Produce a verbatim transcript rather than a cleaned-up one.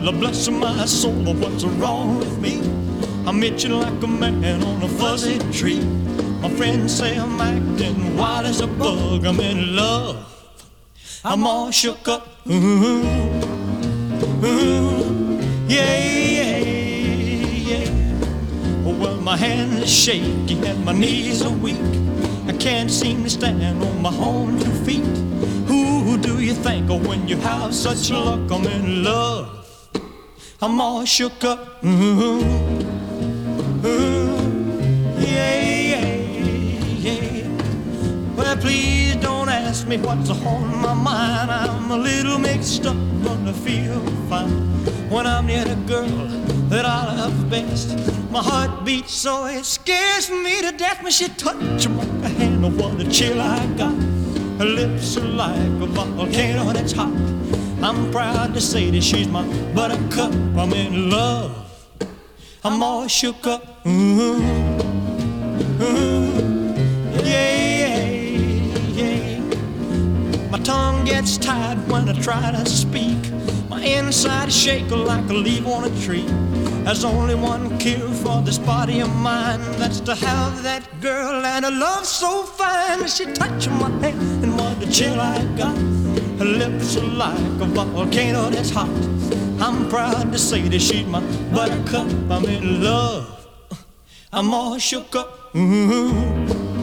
Lord bless my soul, what's wrong with me? I'm itching like a man on a fuzzy tree. My friends say I'm acting wild as a bug. I'm in love, I'm all shook up. Ooh, ooh, yeah, yeah, yeah. Well, my hands are shaky and my knees are weak. I can't seem to stand on my own two feet. Who do you think of when you have such luck? I'm in love, I'm all shook up. Ooh, ooh, yeah, yeah, yeah. Well, please don't ask me what's on my mind. I'm a little mixed up, but I feel fine when I'm near the girl that I love best. My heart beats so it scares me to death when she touches my hand. Oh, what a chill I got. Her lips are like a volcano that's hot. I'm proud to say that she's my buttercup. I'm in love, I'm all shook up. Ooh, ooh, yeah, yeah. My tongue gets tied when I try to speak. My inside shake like a leaf on a tree. There's only one cure for this body of mine. That's to have that girl and a love so fine. She touched my hand and what a chill I got. Her lips are like a volcano that's hot. I'm proud to say that she's my buttercup. I'm in love, I'm all shook up. Ooh.